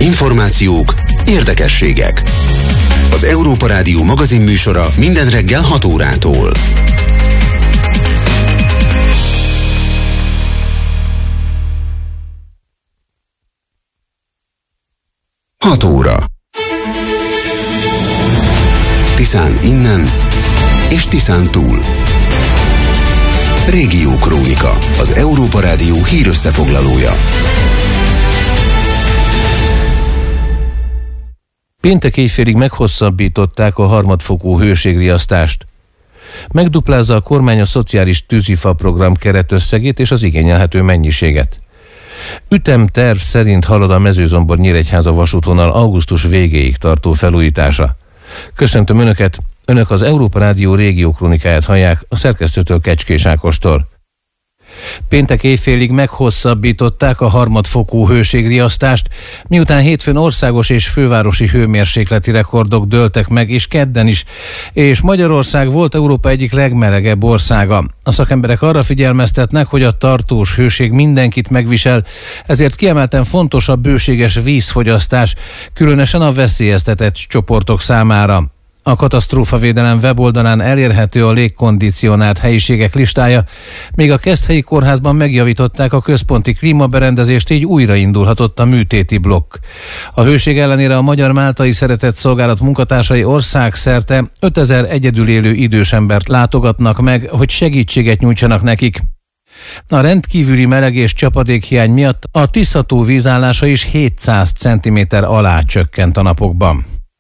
információk, érdekességek. Az Európa Rádió magazinműsora minden reggel 6 órától. Hat óra. Tiszán innen és Tiszán túl. Régiókrónika, az Európa Rádió hírösszefoglalója. Péntek éjfélig meghosszabbították a harmadfokú hőségriasztást. Megduplázza a kormány a szociális tűzifa program keretösszegét és az igényelhető mennyiséget. Ütemterv szerint halad a Mezőzombor-Nyíregyháza vasútvonal augusztus végéig tartó felújítása. Köszöntöm Önöket! Önök az Európa Rádió régiókronikáját hallják a szerkesztőtől, Kecskés Ákostól. Péntek éjfélig meghosszabbították a harmadfokú hőségriasztást, miután hétfőn országos és fővárosi hőmérsékleti rekordok dőltek meg, és kedden is, és Magyarország volt Európa egyik legmelegebb országa. A szakemberek arra figyelmeztetnek, hogy a tartós hőség mindenkit megvisel, ezért kiemelten fontos a bőséges vízfogyasztás, különösen a veszélyeztetett csoportok számára. A katasztrófavédelem weboldalán elérhető a légkondicionált helyiségek listája, még a Keszthelyi kórházban megjavították a központi klímaberendezést, így újraindulhatott a műtéti blokk. A hőség ellenére a Magyar Máltai Szeretett Szolgálat munkatársai országszerte 5000 egyedül élő idős embert látogatnak meg, hogy segítséget nyújtsanak nekik. A rendkívüli meleg és csapadékhiány miatt a Tisza-tó vízállása is 700 cm alá csökkent a napokban.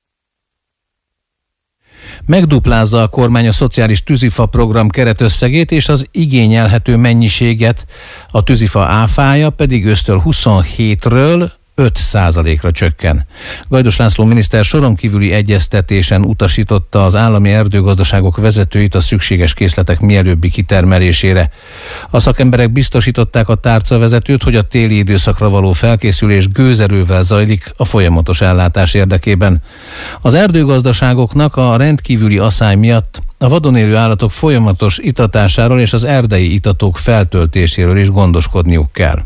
Megduplázza a kormány a szociális tűzifa program keretösszegét és az igényelhető mennyiséget, a tűzifa áfája pedig ősztől 27-ről 5%-ra csökken. Gajdos László miniszter soron kívüli egyeztetésen utasította az állami erdőgazdaságok vezetőit a szükséges készletek mielőbbi kitermelésére. A szakemberek biztosították a tárcavezetőt, hogy a téli időszakra való felkészülés gőzerővel zajlik a folyamatos ellátás érdekében. Az erdőgazdaságoknak a rendkívüli aszály miatt a vadon élő állatok folyamatos itatásáról és az erdei itatók feltöltéséről is gondoskodniuk kell.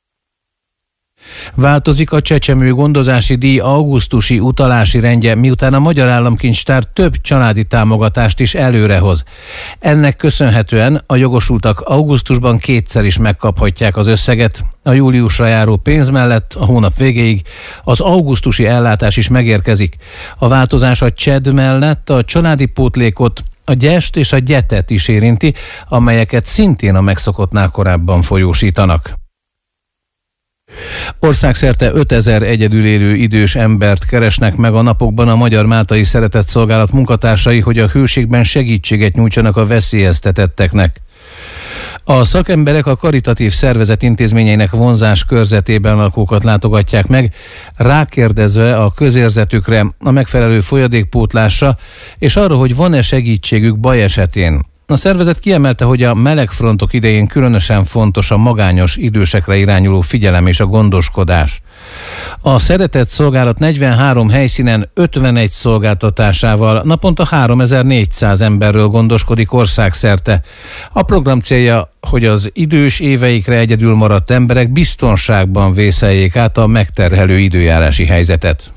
Változik a csecsemő gondozási díj augusztusi utalási rendje, miután a Magyar Államkincstár több családi támogatást is előrehoz. Ennek köszönhetően a jogosultak augusztusban kétszer is megkaphatják az összeget. A júliusra járó pénz mellett a hónap végéig az augusztusi ellátás is megérkezik. A változás a CSED mellett a családi pótlékot, a gyest és a gyetet is érinti, amelyeket szintén a megszokottnál korábban folyósítanak. Országszerte 5000 egyedül élő idős embert keresnek meg a napokban a Magyar Máltai Szeretett Szolgálat munkatársai, hogy a hőségben segítséget nyújtsanak a veszélyeztetetteknek. A szakemberek a karitatív szervezet intézményeinek vonzás körzetében lakókat látogatják meg, rákérdezve a közérzetükre, a megfelelő folyadékpótlásra, és arra, hogy van-e segítségük baj esetén. A szervezet kiemelte, hogy a melegfrontok idején különösen fontos a magányos idősekre irányuló figyelem és a gondoskodás. A Szeretett Szolgálat 43 helyszínen 51 szolgáltatásával naponta 3400 emberről gondoskodik országszerte. A program célja, hogy az idős éveikre egyedül maradt emberek biztonságban vészeljék át a megterhelő időjárási helyzetet.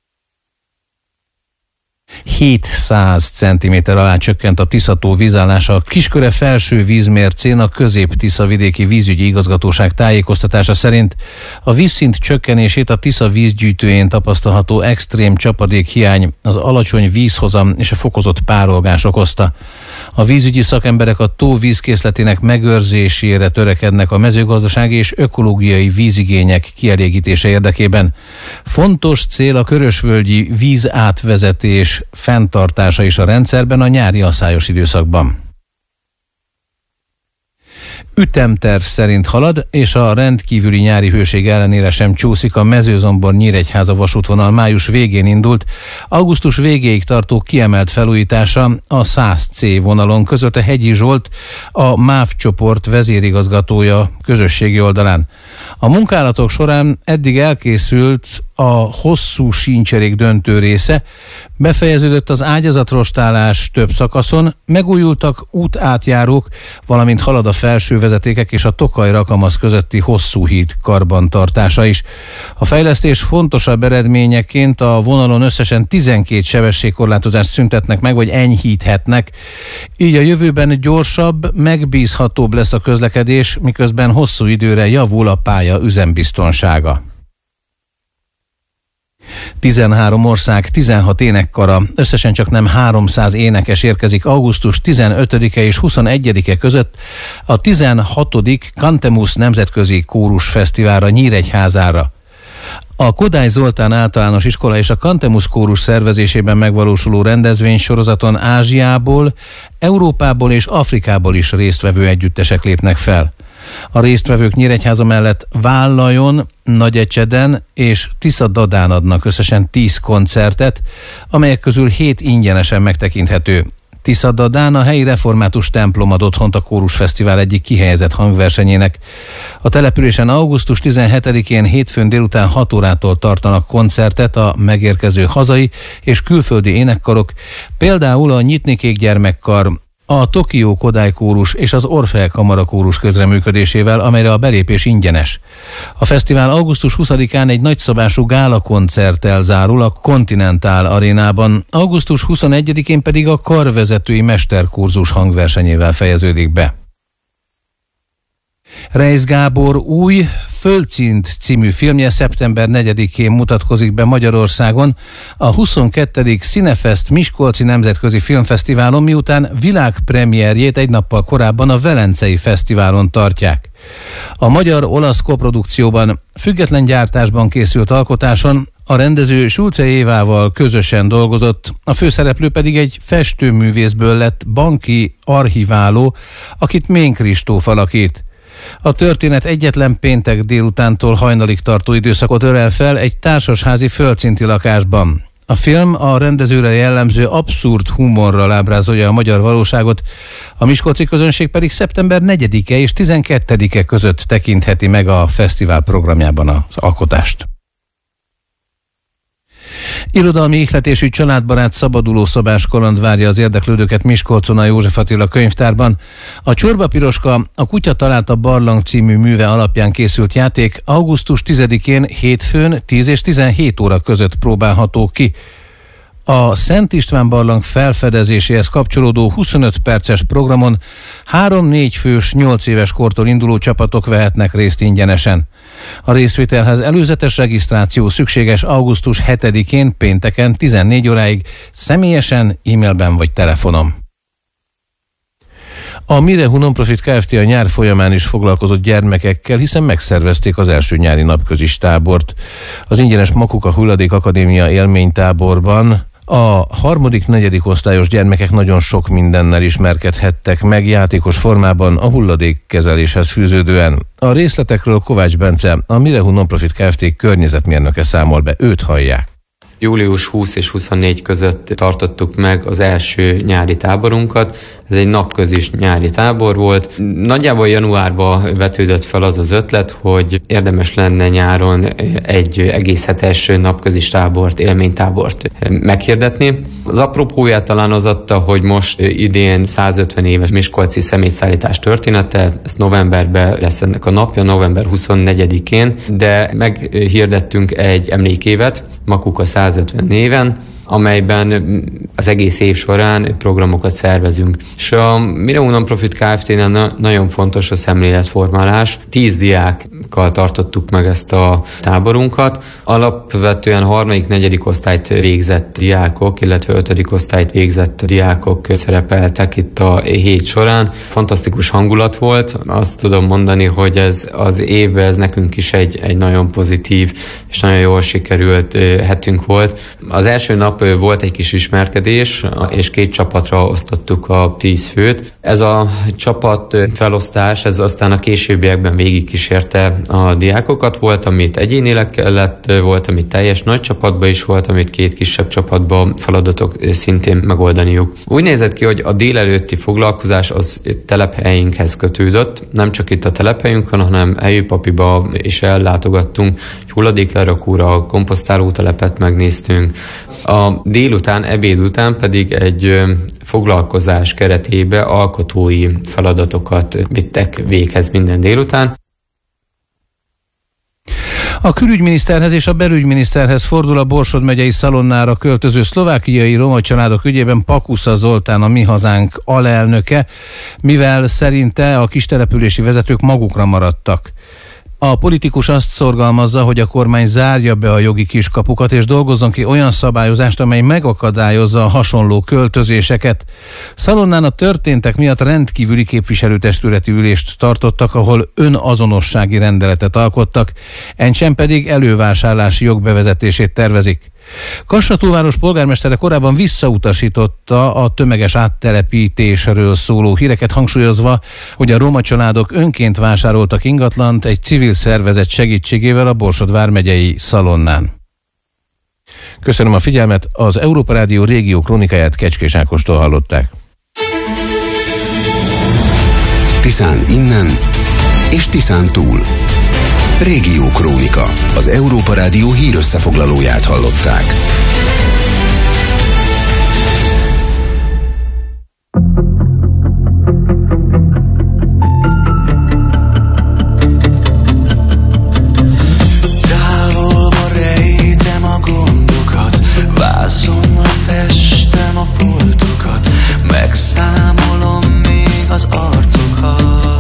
700 cm alá csökkent a Tisza-tó vízállása a Kisköre felső vízmércén. A Közép-Tisza-vidéki vízügyi igazgatóság tájékoztatása szerint a vízszint csökkenését a Tisza vízgyűjtőjén tapasztalható extrém csapadékhiány, az alacsony vízhozam és a fokozott párolgás okozta. A vízügyi szakemberek a tó vízkészletének megőrzésére törekednek a mezőgazdasági és ökológiai vízigények kielégítése érdekében. Fontos cél a körösvölgyi vízátvezetés fenntartása is a rendszerben a nyári aszályos időszakban. Ütemterv szerint halad, és a rendkívüli nyári hőség ellenére sem csúszik a Mezőzombor-Nyíregyháza vasútvonal május végén indult, augusztus végéig tartó kiemelt felújítása a 100C vonalon között a Hegyi Zsolt, a MÁV csoport vezérigazgatója közösségi oldalán. A munkálatok során eddig elkészült a hosszú síncserék döntő része, befejeződött az ágyazatrostálás több szakaszon, megújultak útátjárók, valamint halad a felső vezetékek és a Tokaj-Rakamasz közötti hosszú híd karbantartása is. A fejlesztés fontosabb eredményeként a vonalon összesen 12 sebességkorlátozást szüntetnek meg, vagy enyhíthetnek. Így a jövőben gyorsabb, megbízhatóbb lesz a közlekedés, miközben hosszú időre javul a pálya üzembiztonsága. 13 ország, 16 énekkara, összesen csak nem 300 énekes érkezik augusztus 15-e és 21-e között a 16. Cantemus Nemzetközi Kórus Fesztiválra Nyíregyházára. A Kodály Zoltán Általános Iskola és a Cantemus Kórus szervezésében megvalósuló rendezvénysorozaton Ázsiából, Európából és Afrikából is résztvevő együttesek lépnek fel. A résztvevők Nyíregyháza mellett Vállajon, Nagyecseden és Tiszadadán adnak összesen 10 koncertet, amelyek közül 7 ingyenesen megtekinthető. Tiszadadán a helyi református templom ad otthont a Kórusfesztivál egyik kihelyezett hangversenyének. A településen augusztus 17-én hétfőn délután 6 órától tartanak koncertet a megérkező hazai és külföldi énekkarok, például a Nyitnikék gyermekkar, a Tokió Kodály Kórus és az Orfeák Kamara Kórus közreműködésével, amelyre a belépés ingyenes. A fesztivál augusztus 20-án egy nagyszabású gálakoncerttel zárul a Continental Arénában, augusztus 21-én pedig a karvezetői mesterkurzus hangversenyével fejeződik be. Reisz Gábor új Földszint című filmje szeptember 4-én mutatkozik be Magyarországon a 22. Cinefest Miskolci Nemzetközi Filmfesztiválon, miután világpremierjét egy nappal korábban a Velencei Fesztiválon tartják. A magyar-olasz koprodukcióban, független gyártásban készült alkotáson a rendező Sulce Évával közösen dolgozott, a főszereplő pedig egy festőművészből lett banki archiváló, akit Mén Kristóf alakít. A történet egyetlen péntek délutántól hajnalig tartó időszakot ölel fel egy társasházi földszinti lakásban. A film a rendezőre jellemző abszurd humorral ábrázolja a magyar valóságot, a miskolci közönség pedig szeptember 4-e és 12-e között tekintheti meg a fesztivál programjában az alkotást. Irodalmi ihletésű családbarát szabadulószobás kaland várja az érdeklődőket Miskolcon a József Attila könyvtárban. A Csorba Piroska, a Kutya találta barlang című műve alapján készült játék augusztus 10-én hétfőn 10 és 17 óra között próbálható ki. A Szent István barlang felfedezéséhez kapcsolódó 25 perces programon 3-4 fős 8 éves kortól induló csapatok vehetnek részt ingyenesen. A részvételhez előzetes regisztráció szükséges augusztus 7-én pénteken 14 óráig személyesen, e-mailben vagy telefonon. A Mirehu Nonprofit Kft. A nyár folyamán is foglalkozott gyermekekkel, hiszen megszervezték az első nyári napközis tábort. Az ingyenes Makuka Hulladék Akadémia élménytáborban a 3.-4. osztályos gyermekek nagyon sok mindennel ismerkedhettek meg játékos formában a hulladékkezeléshez fűződően. A részletekről Kovács Bence, a Mirehu Nonprofit Kft. Környezetmérnöke számol be, őt hallják. Július 20 és 24 között tartottuk meg az első nyári táborunkat. Ez egy napközis nyári tábor volt. Nagyjából januárban vetődött fel az az ötlet, hogy érdemes lenne nyáron egy egész hetes napközis tábort, élménytábort meghirdetni. Az apropóját talán az adta, hogy most idén 150 éves miskolci szemétszállítás története, ez novemberben lesz ennek a napja, november 24-én, de meghirdettünk egy emlékévet, Makuka 150 néven, amelyben az egész év során programokat szervezünk. És a Mirehu Nonprofit Kft-nél nagyon fontos a szemléletformálás. 10 diákkal tartottuk meg ezt a táborunkat. Alapvetően 3.-4. osztályt végzett diákok, illetve 5. osztályt végzett diákok szerepeltek itt a hét során. Fantasztikus hangulat volt. Azt tudom mondani, hogy ez az évben ez nekünk is egy nagyon pozitív és nagyon jól sikerült hetünk volt. Az első nap nap volt egy kis ismerkedés, és 2 csapatra osztottuk a 10 főt. Ez a csapat felosztás, ez aztán a későbbiekben végigkísérte a diákokat. Volt, amit egyénileg kellett, volt, amit teljes nagy csapatban is volt, amit 2 kisebb csapatban feladatok szintén megoldaniuk. Úgy nézett ki, hogy a délelőtti foglalkozás az telephelyünkhez kötődött. Nem csak itt a telephelyünkön, hanem Helyőpapiba is ellátogattunk. Egy hulladéklerakóra, komposztálótelepet megnéztünk. A délután, ebéd után pedig egy foglalkozás keretébe alkotói feladatokat vittek véghez minden délután. A külügyminiszterhez és a belügyminiszterhez fordul a Borsod megyei Szalonnára költöző szlovákiai roma családok ügyében Pakusza Zoltán, a Mi Hazánk alelnöke, mivel szerinte a kistelepülési vezetők magukra maradtak. A politikus azt szorgalmazza, hogy a kormány zárja be a jogi kiskapukat és dolgozzon ki olyan szabályozást, amely megakadályozza a hasonló költözéseket. Szalonnán a történtek miatt rendkívüli képviselőtestületi ülést tartottak, ahol önazonossági rendeletet alkottak, Encsen pedig elővásárlási jog bevezetését tervezik. Kassatúváros polgármestere korábban visszautasította a tömeges áttelepítésről szóló híreket, hangsúlyozva, hogy a roma családok önként vásároltak ingatlant egy civil szervezet segítségével a Borsod vármegyei Szalonnán. Köszönöm a figyelmet, az Európa Rádió régió krónikáját Kecskés Ákostól hallották. Tiszán innen és Tiszán túl. Régió Krónika. Az Európa Rádió hírösszefoglalóját hallották. Távolba rejtem a gondokat, vászonnal festem a foltokat, megszámolom még az arcokat.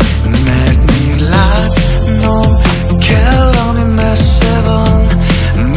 Mert még látnom kell, ami messze van,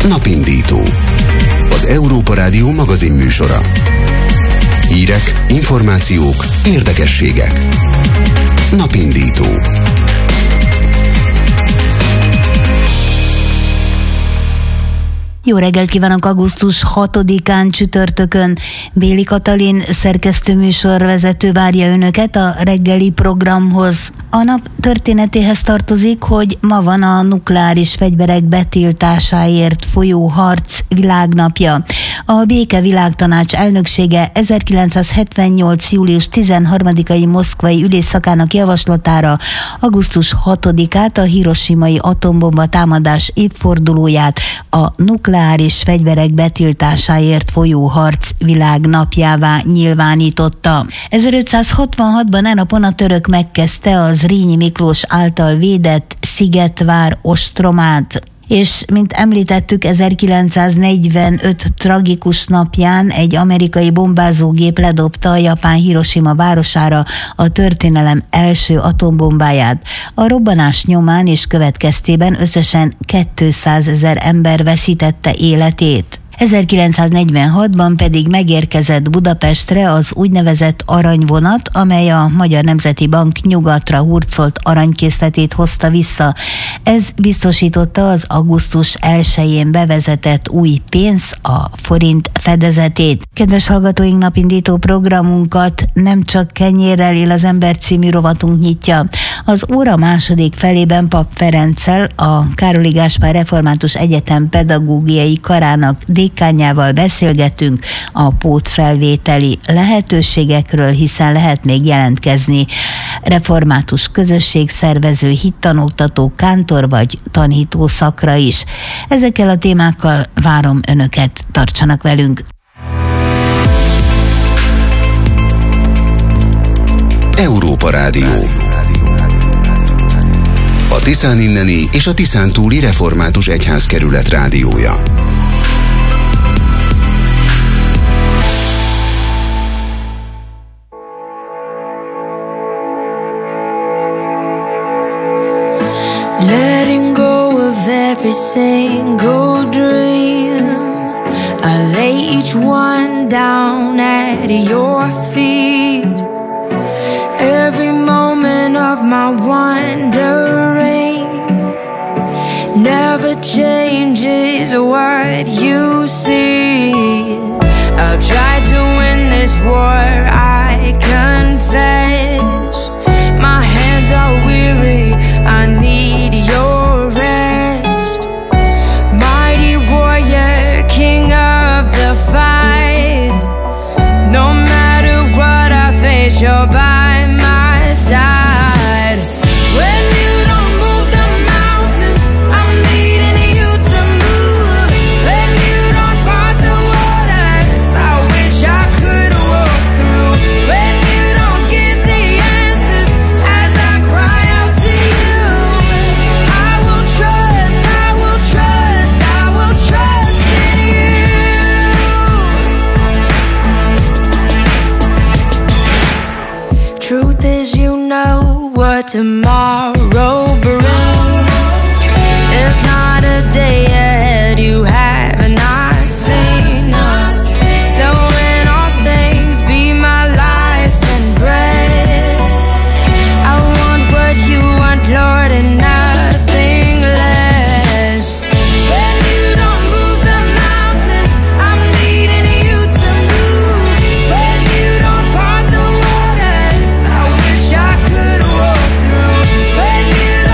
Napindító. Az Európa Rádió magazin műsora. Hírek, információk, érdekességek. Napindító. Jó reggelt kívánok augusztus 6-án csütörtökön. Béli Katalin szerkesztőműsorvezető várja önöket a reggeli programhoz. A nap történetéhez tartozik, hogy ma van a nukleáris fegyverek betiltásáért folyó harc világnapja. A Béke Világtanács elnöksége 1978. július 13-ai moszkvai ülésszakának javaslatára augusztus 6-át, a hiroshimai atombomba támadás évfordulóját a nukleáris fegyverek betiltásáért folyó harc világnapjává nyilvánította. 1566-ban e napon a török megkezdte az Zrínyi Miklós által védett Szigetvár ostromát. És mint említettük, 1945 tragikus napján egy amerikai bombázógép ledobta a japán Hiroshima városára a történelem első atombombáját. A robbanás nyomán és következtében összesen 200 000 ember veszítette életét. 1946-ban pedig megérkezett Budapestre az úgynevezett aranyvonat, amely a Magyar Nemzeti Bank nyugatra hurcolt aranykészletét hozta vissza. Ez biztosította az augusztus 1-én bevezetett új pénz, a forint fedezetét. Kedves hallgatóink, napindító programunkat nem csak kenyérrel él az ember című rovatunk nyitja. Az óra második felében Papp Ferenccel, a Károli Gáspár Református Egyetem pedagógiai karának dékánjával beszélgetünk a pótfelvételi lehetőségekről, hiszen lehet még jelentkezni református közösségszervező, hittanoktató, kántor vagy tanhitó szakra is. Ezekkel a témákkal várom önöket, tartsanak velünk! Európa Rádió. A Tiszán inneni és a Tiszán túli református egyházkerület rádiója. Letting go of every single dream, I lay each one down at your feet. Every moment of my wandering never changes what you see. I've tried to win this war, I confess. My hands are weary, I need your rest. Mighty warrior, king of the fight. No matter what I face, you're by my side. When you don't move the mountains, I'm needing you to move. When you don't part the waters, I wish I could walk through. When you don't give the answers as I cry out to you, I will trust, I will trust, I will trust in you. Truth is, you know what tomorrow brings. There's not a day ahead you have not seen. So in all things, be my life and bread. I want what you want, Lord, and nothing less. When you don't move the mountains, I'm needing you to move. When you don't part the waters, I wish I could walk through. When you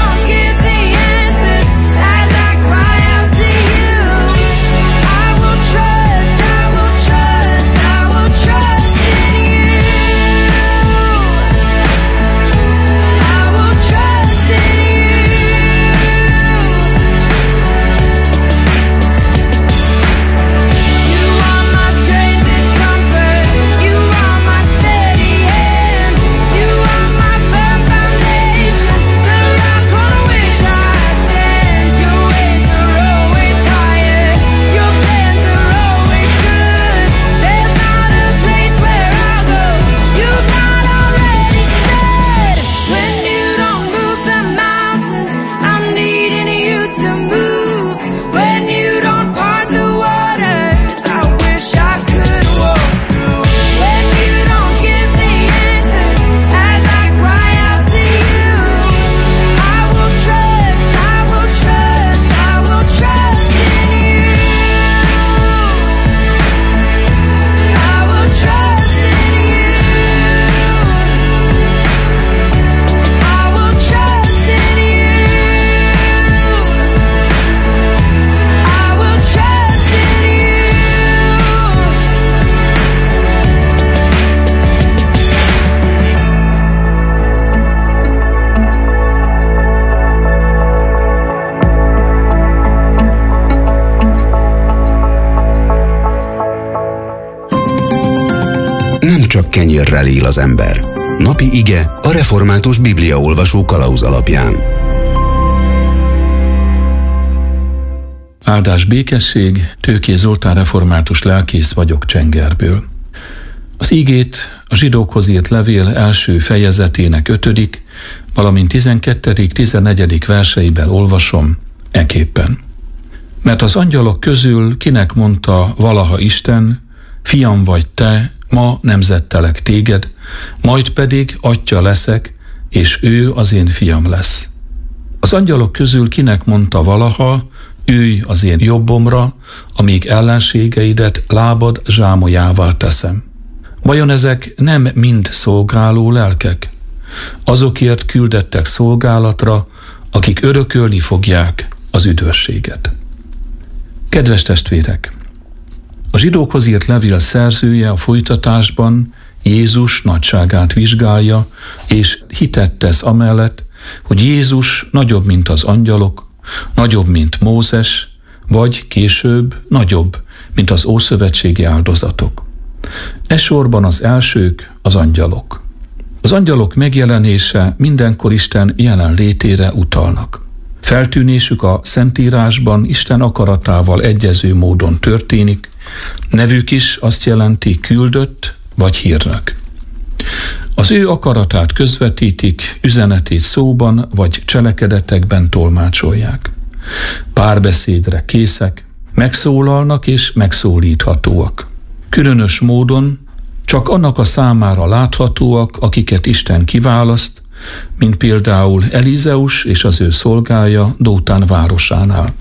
csak kenyérrel él az ember. Napi ige a református bibliaolvasó kalauz alapján. Áldás, békesség, Tőkés Zoltán református lelkész vagyok Csengerből. Az igét a zsidókhoz írt levél első fejezetének 5., valamint 12., 14. verseiben olvasom eképpen. Mert az angyalok közül kinek mondta valaha Isten, fiam vagy te, ma nemzettelek téged, majd pedig atya leszek, és ő az én fiam lesz. Az angyalok közül kinek mondta valaha, ülj az én jobbomra, amíg ellenségeidet lábad zsámolyává teszem. Vajon ezek nem mind szolgáló lelkek? Azokért küldettek szolgálatra, akik örökölni fogják az üdvösséget. Kedves testvérek! A zsidókhoz írt levél szerzője a folytatásban Jézus nagyságát vizsgálja, és hitet tesz amellett, hogy Jézus nagyobb, mint az angyalok, nagyobb, mint Mózes, vagy később nagyobb, mint az ószövetségi áldozatok. E sorban az elsők az angyalok. Az angyalok megjelenése mindenkor Isten jelenlétére utalnak. Feltűnésük a Szentírásban Isten akaratával egyező módon történik, nevük is azt jelenti küldött vagy hírnök. Az ő akaratát közvetítik, üzenetét szóban vagy cselekedetekben tolmácsolják. Párbeszédre készek, megszólalnak és megszólíthatóak. Különös módon csak annak a számára láthatóak, akiket Isten kiválaszt, mint például Elizeus és az ő szolgája Dótán városánál.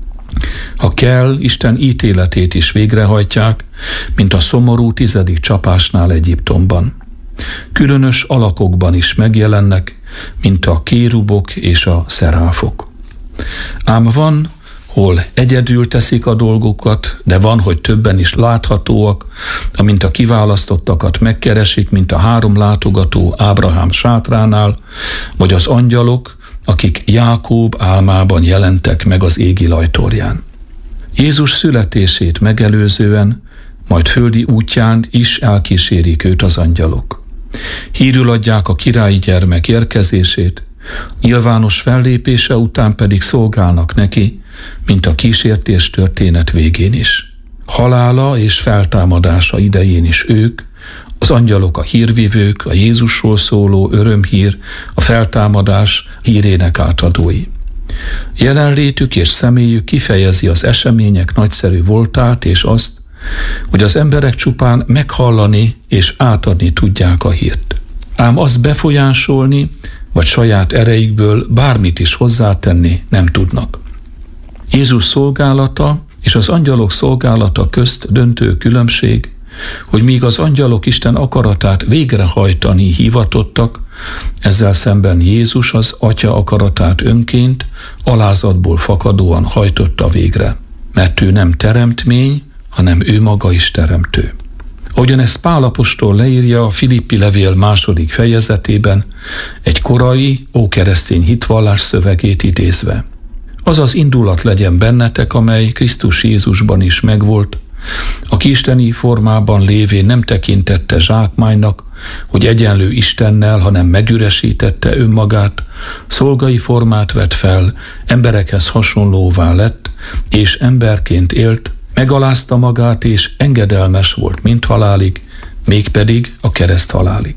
Ha kell, Isten ítéletét is végrehajtják, mint a szomorú 10. csapásnál Egyiptomban. Különös alakokban is megjelennek, mint a kérubok és a szeráfok. Ám van, hol egyedül teszik a dolgokat, de van, hogy többen is láthatóak, amint a kiválasztottakat megkeresik, mint a 3 látogató Ábrahám sátránál, vagy az angyalok, akik Jákób álmában jelentek meg az égi lajtorján. Jézus születését megelőzően, majd földi útján is elkísérik őt az angyalok. Hírül adják a királyi gyermek érkezését, nyilvános fellépése után pedig szolgálnak neki, mint a kísértés történet végén is. Halála és feltámadása idején is ők, az angyalok a hírvivők, a Jézusról szóló örömhír, a feltámadás hírének átadói. Jelenlétük és személyük kifejezi az események nagyszerű voltát és azt, hogy az emberek csupán meghallani és átadni tudják a hírt. Ám azt befolyásolni, vagy saját erejükből bármit is hozzátenni nem tudnak. Jézus szolgálata és az angyalok szolgálata közt döntő különbség, hogy míg az angyalok Isten akaratát végrehajtani hivatottak, ezzel szemben Jézus az Atya akaratát önként, alázatból fakadóan hajtotta végre. Mert ő nem teremtmény, hanem ő maga is teremtő. Ahogyan ezt Pál apostol leírja a Filippi levél 2. fejezetében, egy korai, ókeresztény hitvallás szövegét idézve. Az az indulat legyen bennetek, amely Krisztus Jézusban is megvolt, aki isteni formában lévén nem tekintette zsákmánynak, hogy egyenlő Istennel, hanem megüresítette önmagát, szolgai formát vett fel, emberekhez hasonlóvá lett, és emberként élt, megalázta magát, és engedelmes volt mindhalálig, mégpedig a kereszthalálig.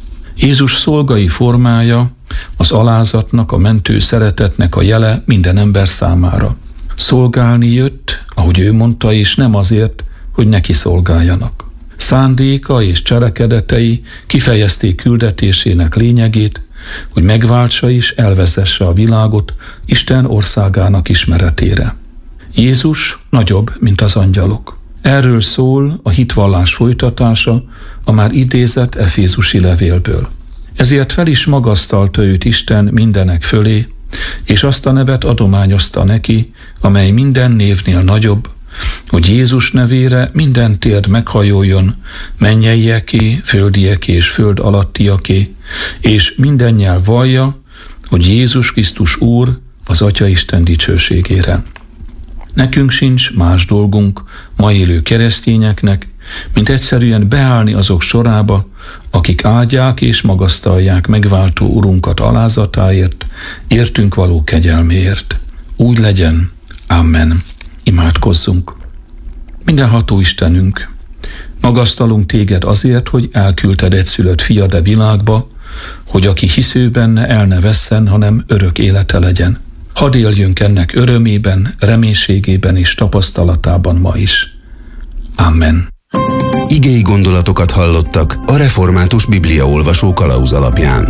Jézus szolgai formája az alázatnak, a mentő szeretetnek a jele minden ember számára. Szolgálni jött, ahogy ő mondta, és nem azért, hogy neki szolgáljanak. Szándéka és cselekedetei kifejezték küldetésének lényegét, hogy megváltsa és elvezesse a világot Isten országának ismeretére. Jézus nagyobb, mint az angyalok. Erről szól a hitvallás folytatása a már idézett efézusi levélből. Ezért fel is magasztalta őt Isten mindenek fölé, és azt a nevet adományozta neki, amely minden névnél nagyobb, hogy Jézus nevére minden térd meghajoljon, mennyieké, földieké és föld alattiaké, és minden nyelv vallja, hogy Jézus Krisztus Úr az Atya Isten dicsőségére. Nekünk sincs más dolgunk, ma élő keresztényeknek, mint egyszerűen beállni azok sorába, akik áldják és magasztalják megváltó Urunkat alázatáért, értünk való kegyelméért. Úgy legyen. Amen. Imádkozzunk. Mindenható Istenünk, magasztalunk téged azért, hogy elküldted egyszülött fiad a világba, hogy aki hisző benne el ne vesszen, hanem örök élete legyen. Hadd éljünk ennek örömében, reménységében és tapasztalatában ma is. Amen. Igei gondolatokat hallottak a Református Bibliaolvasó kalauz alapján.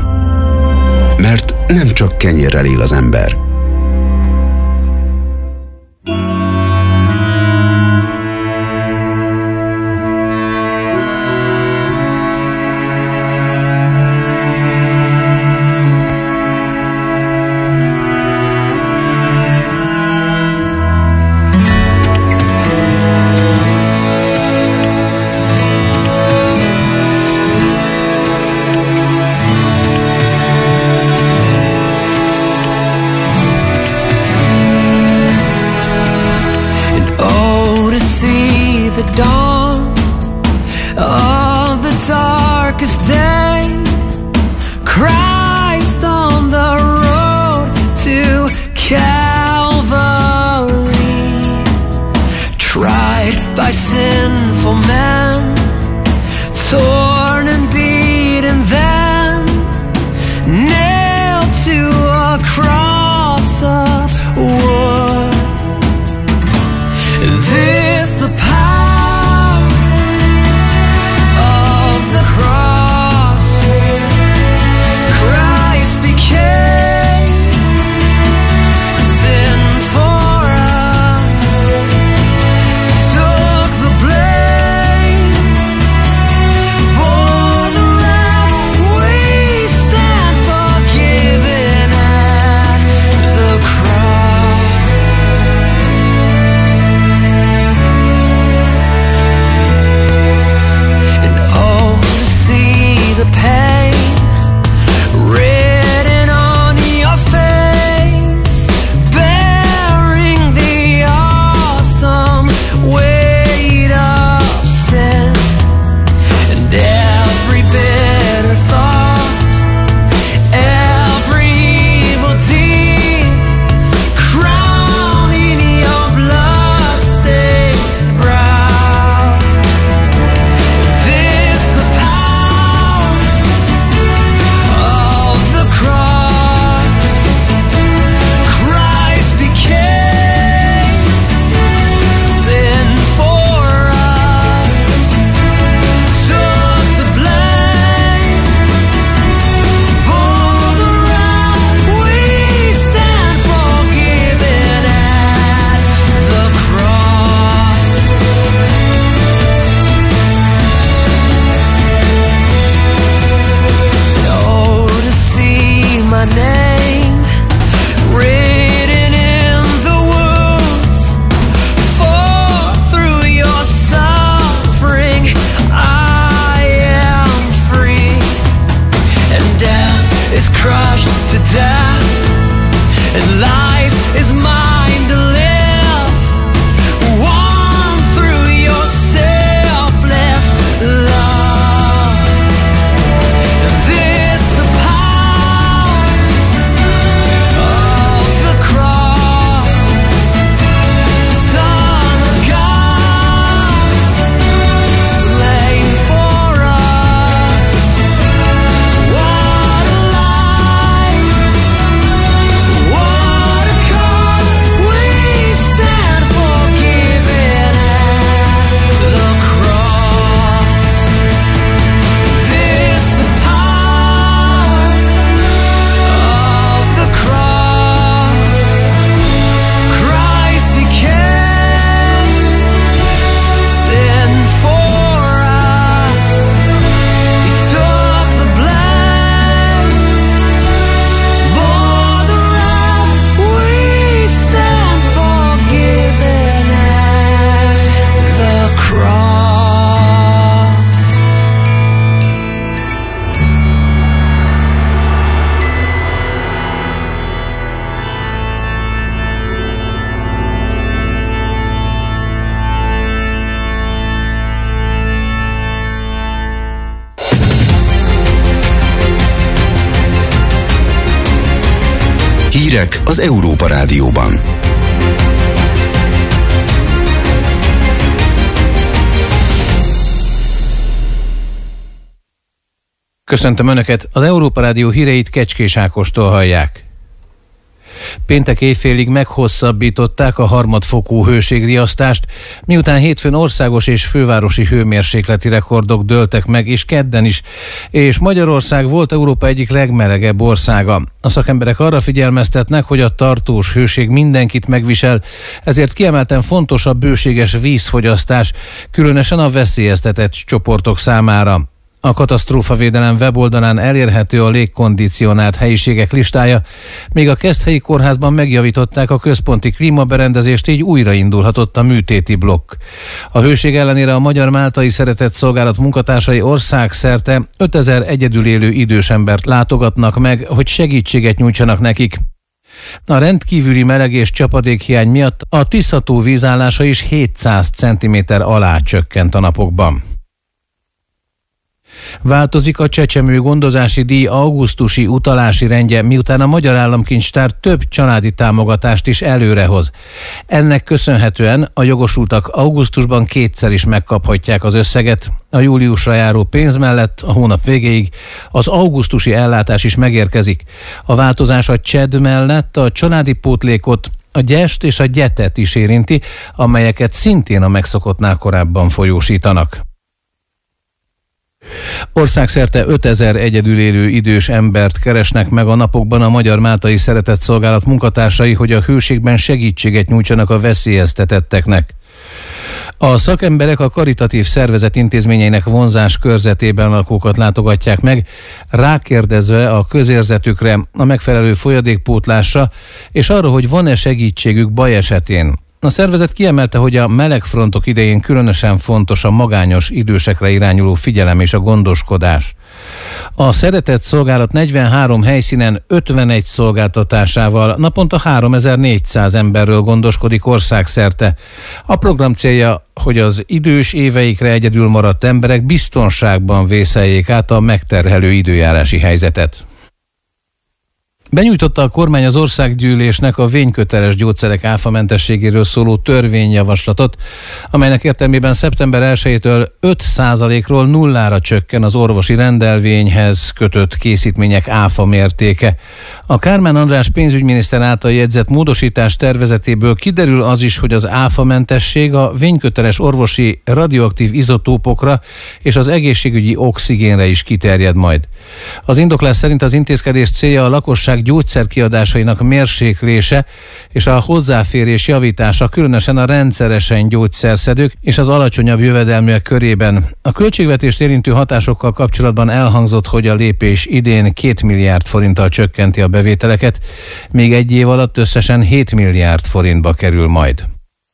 Mert nem csak kenyérrel él az ember. What Hírek az Európa Rádióban. Köszöntöm Önöket, az Európa Rádió híreit Kecskés Ákostól hallják. Péntek éjfélig meghosszabbították a harmadfokú hőségriasztást, miután hétfőn országos és fővárosi hőmérsékleti rekordok dőltek meg, és kedden is, és Magyarország volt Európa egyik legmelegebb országa. A szakemberek arra figyelmeztetnek, hogy a tartós hőség mindenkit megvisel, ezért kiemelten fontos a bőséges vízfogyasztás, különösen a veszélyeztetett csoportok számára. A katasztrófavédelem weboldalán elérhető a légkondicionált helyiségek listája, még a Keszthelyi Kórházban megjavították a központi klímaberendezést, így újraindulhatott a műtéti blokk. A hőség ellenére a Magyar Máltai Szeretett Szolgálat munkatársai országszerte 5000 egyedül élő idős embert látogatnak meg, hogy segítséget nyújtsanak nekik. A rendkívüli meleg és csapadékhiány miatt a Tisza-tó vízállása is 700 cm alá csökkent a napokban. Változik a csecsemő gondozási díj augusztusi utalási rendje, miután a Magyar Államkincstár több családi támogatást is előrehoz. Ennek köszönhetően a jogosultak augusztusban kétszer is megkaphatják az összeget. A júliusra járó pénz mellett a hónap végéig az augusztusi ellátás is megérkezik. A változás a CSED mellett a családi pótlékot, a gyest és a gyetet is érinti, amelyeket szintén a megszokottnál korábban folyósítanak. Országszerte 5000 egyedül élő idős embert keresnek meg a napokban a Magyar Máltai Szeretett Szolgálat munkatársai, hogy a hőségben segítséget nyújtsanak a veszélyeztetetteknek. A szakemberek a karitatív szervezet intézményeinek vonzás körzetében lakókat látogatják meg, rákérdezve a közérzetükre, a megfelelő folyadékpótlásra, és arra, hogy van-e segítségük baj esetén. A szervezet kiemelte, hogy a melegfrontok idején különösen fontos a magányos idősekre irányuló figyelem és a gondoskodás. A Szeretett Szolgálat 43 helyszínen 51 szolgáltatásával naponta 3400 emberről gondoskodik országszerte. A program célja, hogy az idős éveikre egyedül maradt emberek biztonságban vészeljék át a megterhelő időjárási helyzetet. Benyújtotta a kormány az országgyűlésnek a vényköteles gyógyszerek áfamentességéről szóló törvényjavaslatot, amelynek értelmében szeptember 1-től 5%-ról 0-ra csökken az orvosi rendelvényhez kötött készítmények áfa mértéke. A Kármán András pénzügyminiszter által jegyzett módosítás tervezetéből kiderül az is, hogy az áfamentesség a vényköteles orvosi radioaktív izotópokra és az egészségügyi oxigénre is kiterjed majd. Az indoklás szerint az intézkedés célja a lakosság gyógyszerkiadásainak mérséklése és a hozzáférés javítása, különösen a rendszeresen gyógyszerszedők és az alacsonyabb jövedelműek körében. A költségvetést érintő hatásokkal kapcsolatban elhangzott, hogy a lépés idén 2 milliárd forinttal csökkenti a bevételeket, még egy év alatt összesen 7 milliárd forintba kerül majd.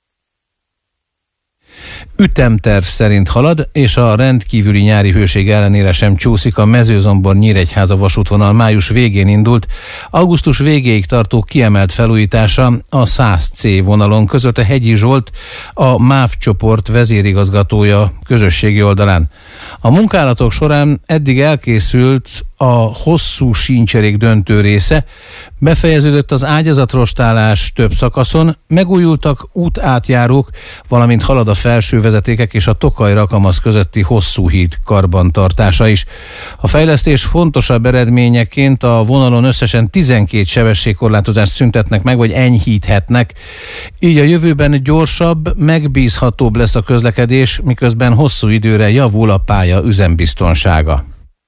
Ütemterv szerint halad, és a rendkívüli nyári hőség ellenére sem csúszik a Mezőzombor-Nyíregyháza vasútvonal május végén indult, augusztus végéig tartó kiemelt felújítása a 100C vonalon között a Hegyi Zsolt, a MÁV csoport vezérigazgatója közösségi oldalán. A munkálatok során eddig elkészült a hosszú síncserék döntő része, befejeződött az ágyazatrostálás több szakaszon, megújultak útátjárók, valamint halad a felső vezetékek és a Tokaj-Rakamasz közötti hosszú híd karbantartása is. A fejlesztés fontosabb eredményeként a vonalon összesen 12 sebességkorlátozást szüntetnek meg, vagy enyhíthetnek. Így a jövőben gyorsabb, megbízhatóbb lesz a közlekedés, miközben hosszú időre javul a pálya üzembiztonsága.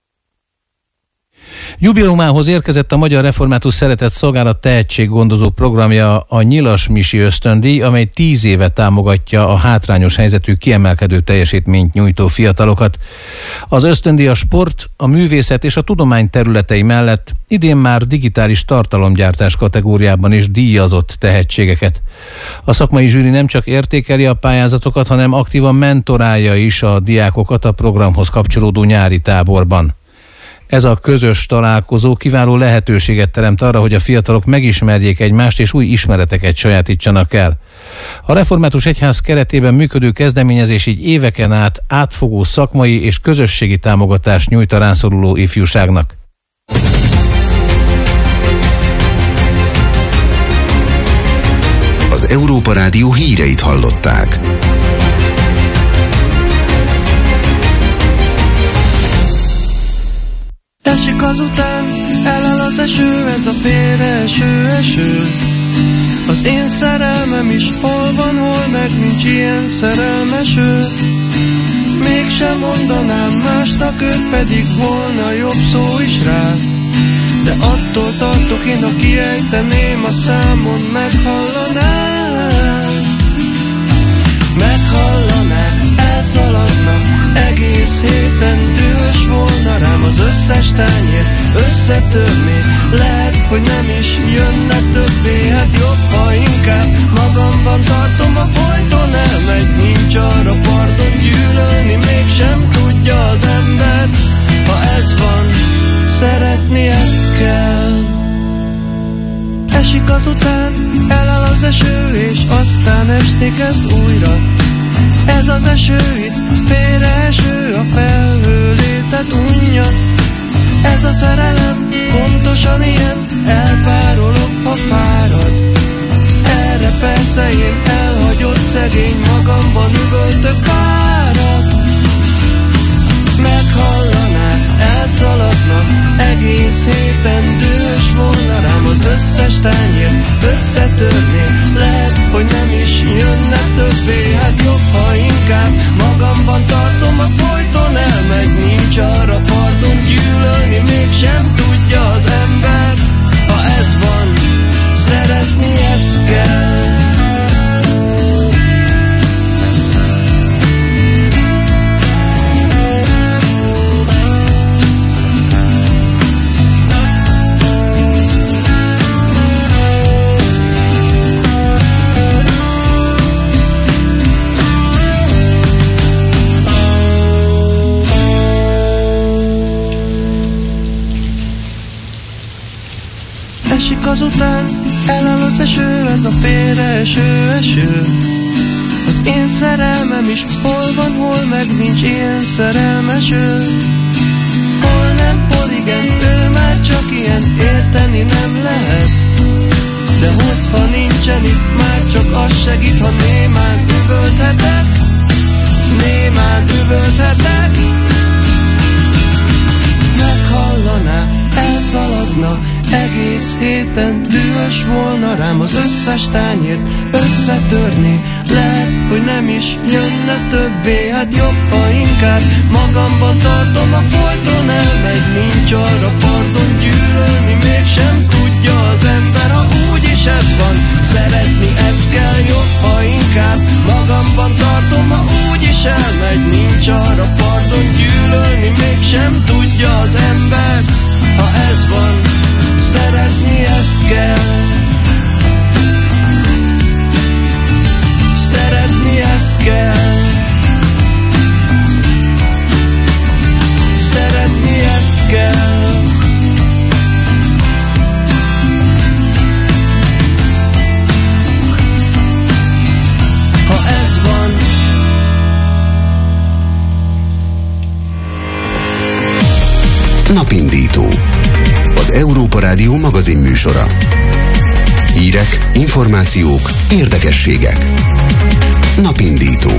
Jubileumához érkezett a Magyar Református Szeretett Szolgálat tehetséggondozó programja, a Nyilas Misi ösztöndíj, amely 10 éve támogatja a hátrányos helyzetű kiemelkedő teljesítményt nyújtó fiatalokat. Az ösztöndíj a sport, a művészet és a tudomány területei mellett idén már digitális tartalomgyártás kategóriában is díjazott tehetségeket. A szakmai zsűri nem csak értékeli a pályázatokat, hanem aktívan mentorálja is a diákokat a programhoz kapcsolódó nyári táborban. Ez a közös találkozó kiváló lehetőséget teremt arra, hogy a fiatalok megismerjék egymást és új ismereteket sajátítsanak el. A Református Egyház keretében működő kezdeményezés így éveken át átfogó szakmai és közösségi támogatást nyújt a rászoruló ifjúságnak. Európa Rádió híreit hallották. Esik azután, elel az eső, ez a félreeső eső. Az én szerelmem is hol van, hol meg nincs ilyen szerelmes ő. Mégsem mondanám másnak, őt pedig volna jobb szó is rá. De attól tartok én, ha kiejteném a számon, meghallanám. Meghallanám, elszaladna, egész héten dühös volna rám. Az összes tányér összetörné, lehet, hogy nem is jönne többé. Hát jobb, ha inkább magamban tartom, a folyton elmegy, nincs arra pardon. Gyűlölni mégsem tudja az ember, ha ez van, szeretni ezt kell. Esik azután, elel az eső, és aztán esni kezd újra. Ez az eső itt, félreeső, a felhő létet unja. Ez a szerelem pontosan ilyen, elpárolok, ha fárad. Erre persze én elhagyott szegény, magamban üvöltök párat. Meghallanák, elszaladnak, egész héten dühös volna rám. Az összes tányér összetörné, lehet, hogy nem is jönne többé. Hát jobb, ha inkább magamban tartom, a folyton elmegy, nincs arra pardon. Gyűlölni mégsem tudja az ember, ha ez van, szeretni ezt kell. Esik azután, elel az eső, ez a félreeső eső. Az én szerelmem is hol van, hol meg nincs ilyen szerelmes ő. Hol nem, hol igen, ő már csak ilyen, érteni nem lehet. De hogyha nincsen itt, már csak az segít, ha némán üvölthetek. Némán üvölthetek. Meghallaná, elszaladna, egész héten dühös volna rám. Az összes tányért összetörni, lehet, hogy nem is jönne többé. Hát jobb, ha inkább magamban tartom, a folyton elmegy, nincs arra pardon. Gyűlölni mégsem tudja az ember, ha úgyis ez van, szeretni ezt kell. Jobb, ha inkább magamban tartom, ha úgyis elmegy, nincs arra pardon. Gyűlölni mégsem tudja az ember, ha ez van, szeretni ezt kell. Szeretni ezt kell. Szeretni ezt kell. Ha ez van. Napindító. Az Európa Rádió magazin műsora. Hírek, információk, érdekességek. Napindító.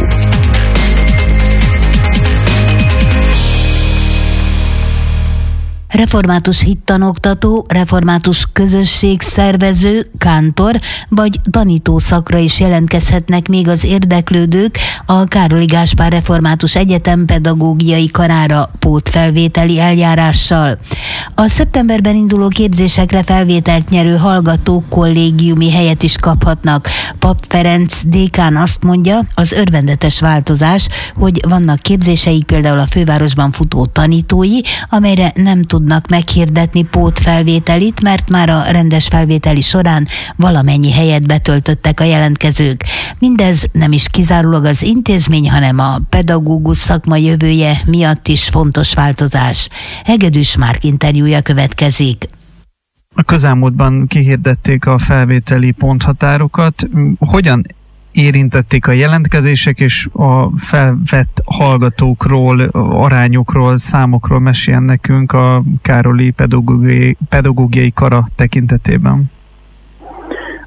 Református hittanoktató, református közösségszervező, kántor vagy tanítószakra is jelentkezhetnek még az érdeklődők a Károly Gáspár Református Egyetem pedagógiai karára pótfelvételi eljárással. A szeptemberben induló képzésekre felvételt nyerő hallgatók kollégiumi helyet is kaphatnak. Papp Ferenc dékán azt mondja, az örvendetes változás, hogy vannak képzéseik, például a fővárosban futó tanítói, amelyre nem tudnak meghirdetni pótfelvételit, mert már a rendes felvételi során valamennyi helyet betöltöttek a jelentkezők. Mindez nem is kizárólag az intézmény, hanem a pedagógus szakma jövője miatt is fontos változás. Hegedűs Márk interjúja következik. A közelmúltban kihirdették a felvételi ponthatárokat. Hogyan érintették a jelentkezések, és a felvett hallgatókról, arányokról, számokról meséljen nekünk a Károlyi pedagógiai kara tekintetében?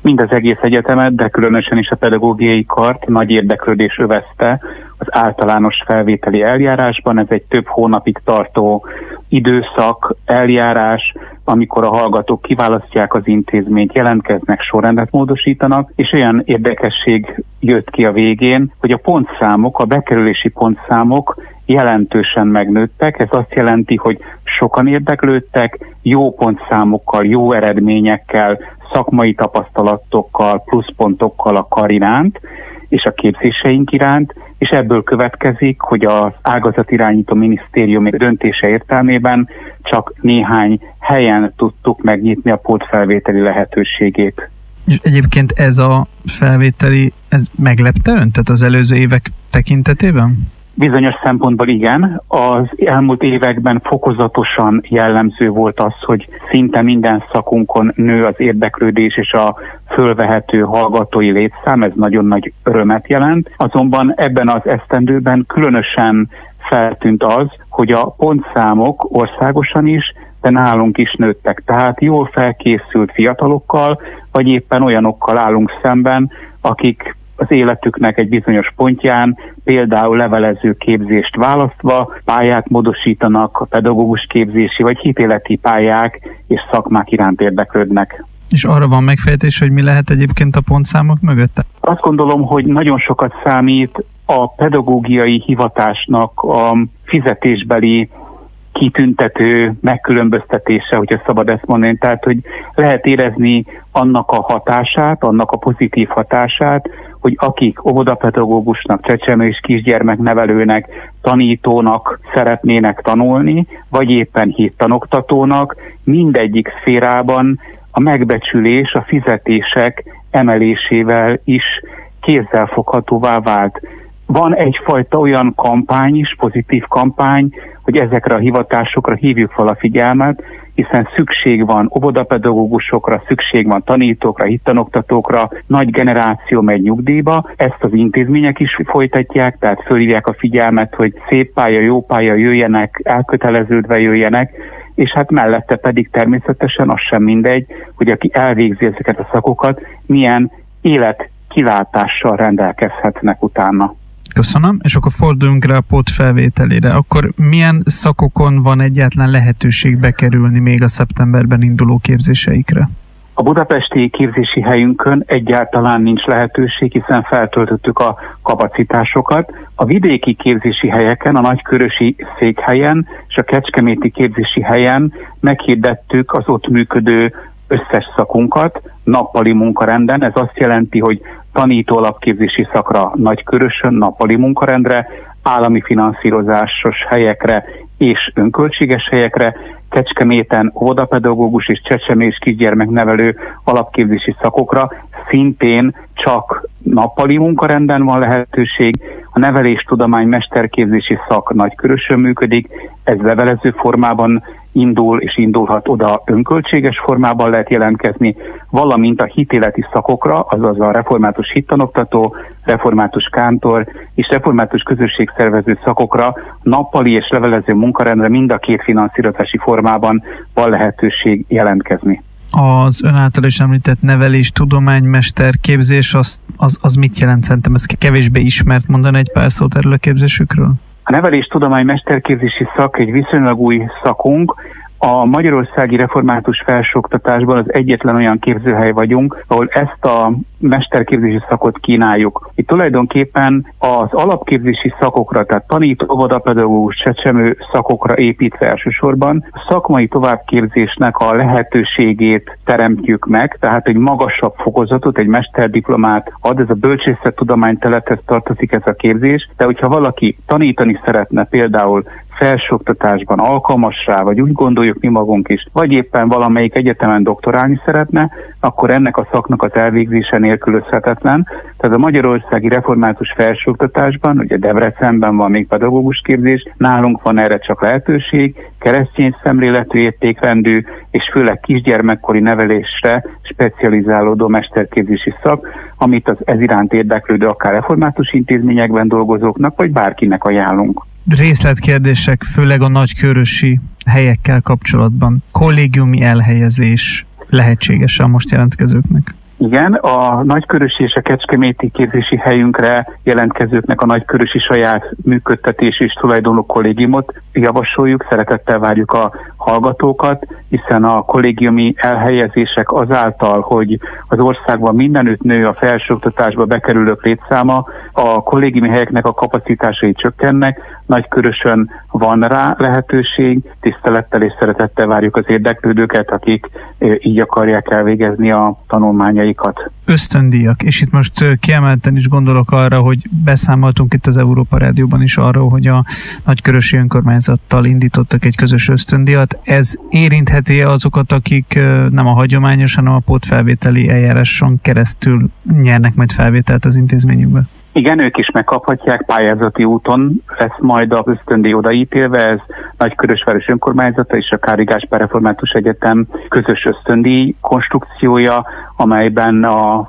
mind az egész egyetemet, de különösen is a pedagógiai kart nagy érdeklődés övezte az általános felvételi eljárásban. Ez egy több hónapig tartó időszak, eljárás, amikor a hallgatók kiválasztják az intézményt, jelentkeznek, sorrendet módosítanak, és olyan érdekesség jött ki a végén, hogy a pontszámok, a bekerülési pontszámok jelentősen megnőttek. Ez azt jelenti, hogy sokan érdeklődtek, jó pontszámokkal, jó eredményekkel, szakmai tapasztalatokkal, pluszpontokkal a kar iránt, és a képzéseink iránt, és ebből következik, hogy az ágazatirányító minisztérium döntése értelmében csak néhány helyen tudtuk megnyitni a pótfelvételi lehetőségét. És egyébként ez a felvételi, ez meglepte ön, tehát az előző évek tekintetében? Bizonyos szempontból igen. Az elmúlt években fokozatosan jellemző volt az, hogy szinte minden szakunkon nő az érdeklődés és a fölvehető hallgatói létszám, ez nagyon nagy örömet jelent. Azonban ebben az esztendőben különösen feltűnt az, hogy a pontszámok országosan is, de nálunk is nőttek. Tehát jól felkészült fiatalokkal, vagy éppen olyanokkal állunk szemben, akik az életüknek egy bizonyos pontján például levelező képzést választva pályát módosítanak, a pedagógus képzési vagy hitéleti pályák és szakmák iránt érdeklődnek. És arra van megfejtés, hogy mi lehet egyébként a pontszámok mögött? Azt gondolom, hogy nagyon sokat számít a pedagógiai hivatásnak a fizetésbeli kitüntető megkülönböztetése, hogyha szabad ezt mondani. Tehát, hogy lehet érezni annak a hatását, annak a pozitív hatását, hogy akik óvodapedagógusnak, csecsemő és kisgyermeknevelőnek, tanítónak szeretnének tanulni, vagy éppen hittanoktatónak, mindegyik szférában a megbecsülés, a fizetések emelésével is kézzelfoghatóvá vált. Van egyfajta olyan kampány is, pozitív kampány, hogy ezekre a hivatásokra hívjuk fel a figyelmet, hiszen szükség van óvodapedagógusokra, szükség van tanítókra, hittanoktatókra, nagy generáció megy nyugdíjba, ezt az intézmények is folytatják, tehát fölhívják a figyelmet, hogy szép pálya, jó pálya, jöjjenek, elköteleződve jöjjenek, és hát mellette pedig természetesen az sem mindegy, hogy aki elvégzi ezeket a szakokat, milyen életkilátással rendelkezhetnek utána. Köszönöm, és akkor forduljunk rá a pótfelvételére. Akkor milyen szakokon van egyáltalán lehetőség bekerülni még a szeptemberben induló képzéseikre? A budapesti képzési helyünkön egyáltalán nincs lehetőség, hiszen feltöltöttük a kapacitásokat. A vidéki képzési helyeken, a nagykörösi székhelyen és a kecskeméti képzési helyen meghirdettük az ott működő összes szakunkat nappali munkarenden. Ez azt jelenti, hogy tanító alapképzési szakra Nagykörösön nappali munkarendre, állami finanszírozásos helyekre és önköltséges helyekre, Kecskeméten óvodapedagógus és csecsemő és kisgyermeknevelő alapképzési szakokra szintén csak nappali munkarenden van lehetőség. A neveléstudomány mesterképzési szak Nagykörösön működik, ez levelező formában indul és indulhat oda, önköltséges formában lehet jelentkezni, valamint a hitéleti szakokra, azaz a református hittanoktató, református kántor és református közösségszervező szakokra nappali és levelező munkarendre mind a két finanszírozási formában van lehetőség jelentkezni. Az ön által is említett neveléstudománymester képzés, az mit jelent? Szerintem ez kevésbé ismert, mondani egy pár szót erről a képzésükről? A neveléstudomány mesterképzési szak egy viszonylag új szakunk. A magyarországi református felsőoktatásban az egyetlen olyan képzőhely vagyunk, ahol ezt a mesterképzési szakot kínáljuk. Itt tulajdonképpen az alapképzési szakokra, tehát tanító, óvodapedagógus, csecsemő szakokra építve elsősorban a szakmai továbbképzésnek a lehetőségét teremtjük meg, tehát egy magasabb fokozatot, egy mesterdiplomát ad, ez a bölcsészettudomány területhez tartozik ez a képzés, de hogyha valaki tanítani szeretne például felsőoktatásban alkalmas rá, vagy úgy gondoljuk mi magunk is, vagy éppen valamelyik egyetemen doktorálni szeretne, akkor ennek a szaknak az elvégzése nélkülözhetetlen. Tehát a magyarországi református felsőoktatásban, ugye Debrecenben van még pedagógus képzés, nálunk van erre csak lehetőség, keresztény szemléletű, értékrendű és főleg kisgyermekkori nevelésre specializálódó mesterképzési szak, amit az ez iránt érdeklődő akár református intézményekben dolgozóknak, vagy bárkinek ajánlunk. Részletkérdések, főleg a nagykörösi helyekkel kapcsolatban. Kollégiumi elhelyezés lehetséges a most jelentkezőknek? Igen, a nagykörösi és a kecskeméti képzési helyünkre jelentkezőknek a nagykörösi saját működtetés és tulajdonló kollégiumot javasoljuk, szeretettel várjuk a hallgatókat, hiszen a kollégiumi elhelyezések azáltal, hogy az országban mindenütt nő a felsőoktatásba bekerülők létszáma, a kollégiumi helyeknek a kapacitásai csökkennek, Nagykörösön van rá lehetőség, tisztelettel és szeretettel várjuk az érdeklődőket, akik így akarják elvégezni a tanulmányaikat. Ösztöndíjak, és itt most kiemelten is gondolok arra, hogy beszámoltunk itt az Európa Rádióban is arról, hogy a Nagykörösi önkormányzattal indítottak egy közös ösztöndíjat. Ez érintheti azokat, akik nem a hagyományos, hanem a pótfelvételi eljáráson keresztül nyernek majd felvételt az intézményükbe? Igen, ők is megkaphatják, pályázati úton lesz majd az ösztöndíj odaítélve, ez Nagykörösváros önkormányzata és a Károly Gáspár Református Egyetem közös ösztöndíj konstrukciója, amelyben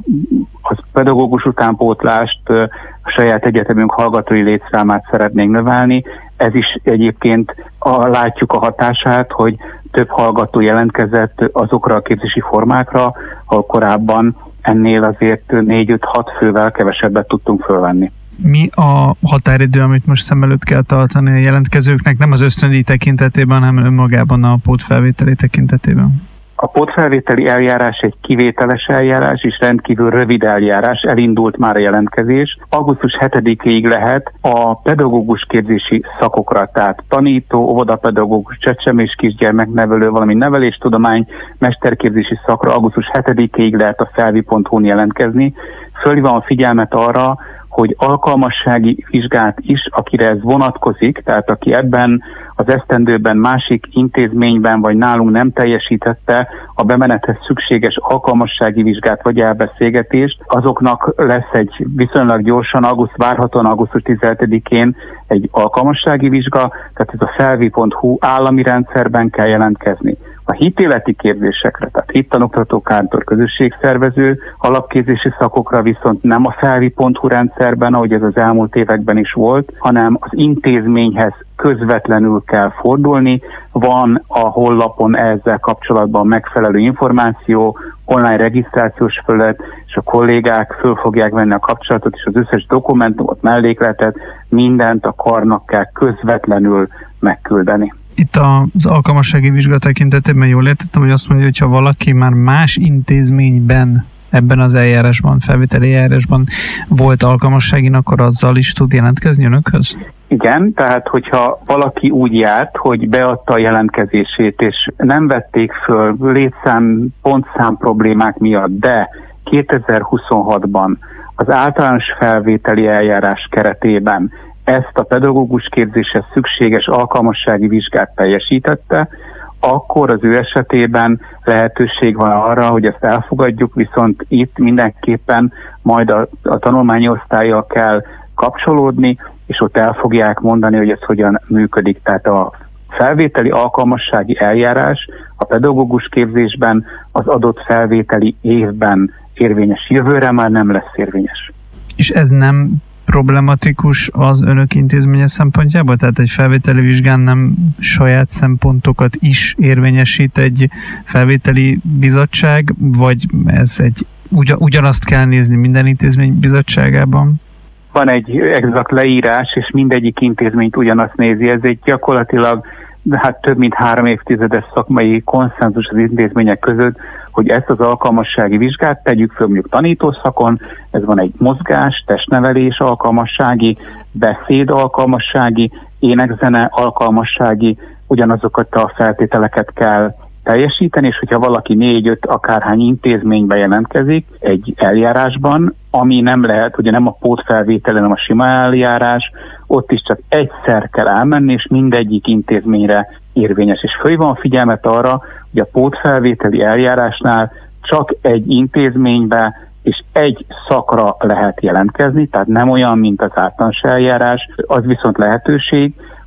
az pedagógus utánpótlást, a saját egyetemünk hallgatói létszámát szeretnénk növelni. Ez is egyébként látjuk a hatását, hogy több hallgató jelentkezett azokra a képzési formákra, ahol korábban ennél azért 4-5-6 fővel kevesebbet tudtunk fölvenni. Mi a határidő, amit most szem előtt kell tartani a jelentkezőknek, nem az ösztöndíj tekintetében, hanem önmagában a pótfelvételi tekintetében? A pótfelvételi eljárás egy kivételes eljárás és rendkívül rövid eljárás, elindult már a jelentkezés. Augusztus 7-ig lehet a pedagógus képzési szakokra, tehát tanító, óvodapedagógus, csecsemés kisgyermeknevelő, valamint neveléstudomány, mesterképzési szakra augusztus 7-ig lehet a felvi.hu-n jelentkezni. Fölhívom a figyelmet arra, hogy alkalmassági vizsgát is, akire ez vonatkozik, tehát aki ebben az esztendőben másik intézményben vagy nálunk nem teljesítette a bemenethez szükséges alkalmassági vizsgát vagy elbeszélgetést, azoknak lesz egy viszonylag gyorsan, várhatóan augusztus 17-én egy alkalmassági vizsga, tehát ez a felvi.hu állami rendszerben kell jelentkezni. A hitéleti képzésekre, tehát hittanoktató, kántor, közösségszervező alapképzési szakokra viszont nem a felvi.hu rendszerben, ahogy ez az elmúlt években is volt, hanem az intézményhez közvetlenül kell fordulni. Van a honlapon ezzel kapcsolatban megfelelő információ, online regisztrációs felület, és a kollégák föl fogják venni a kapcsolatot, és az összes dokumentumot, mellékletet, mindent a karnak kell közvetlenül megküldeni. Itt az alkalmassági vizsga tekintetében jól értettem, hogy azt mondja, hogy ha valaki már más intézményben ebben az eljárásban, felvételi eljárásban volt alkalmasságin, akkor azzal is tud jelentkezni önökhöz? Igen, tehát hogyha valaki úgy járt, hogy beadta a jelentkezését, és nem vették föl létszám, pontszám problémák miatt, de 2026-ban az általános felvételi eljárás keretében ezt a pedagógus képzéshez szükséges alkalmassági vizsgát teljesítette, akkor az ő esetében lehetőség van arra, hogy ezt elfogadjuk, viszont itt mindenképpen majd a tanulmányi osztállyal kell kapcsolódni, és ott el fogják mondani, hogy ez hogyan működik. Tehát a felvételi alkalmassági eljárás a pedagógus képzésben az adott felvételi évben érvényes, jövőre már nem lesz érvényes. És ez nem problematikus az önök intézménye szempontjából? Tehát egy felvételi vizsgán nem saját szempontokat is érvényesít egy felvételi bizottság, vagy ez ugyanazt kell nézni minden intézmény bizottságában? Van egy exakt leírás, és mindegyik intézményt ugyanazt nézi. Ez egy gyakorlatilag több mint 3 évtizedes szakmai konszenzus az intézmények között, hogy ezt az alkalmassági vizsgát tegyük föl mondjuk tanítószakon, ez van egy mozgás, testnevelés alkalmassági, beszéd alkalmassági, énekzene alkalmassági, ugyanazokat a feltételeket kell teljesíteni, és hogyha valaki 4-5 akárhány intézménybe jelentkezik egy eljárásban, ami nem lehet, ugye nem a pótfelvételen, hanem a sima eljárás, ott is csak egyszer kell elmenni, és mindegyik intézményre érvényes. És fölhívom a figyelmet arra, hogy a pótfelvételi eljárásnál csak egy intézménybe és egy szakra lehet jelentkezni, tehát nem olyan, mint az általános eljárás. Az viszont lehetőség,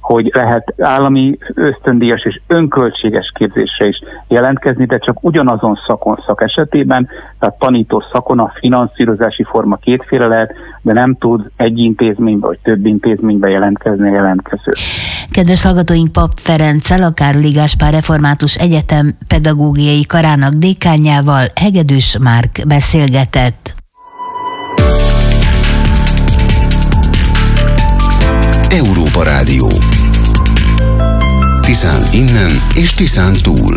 hogy lehet állami ösztöndíjas és önköltséges képzésre is jelentkezni, de csak ugyanazon szak esetében, tehát tanító szakon a finanszírozási forma kétféle lehet, de nem tud egy intézménybe vagy több intézménybe jelentkezni a jelentkező. Kedves hallgatóink, Pap Ferenccel, a Károli Gáspár Református Egyetem pedagógiai karának dékánjával Hegedűs Márk beszélgetett. Európa Rádió. Tiszán innen és Tiszán túl.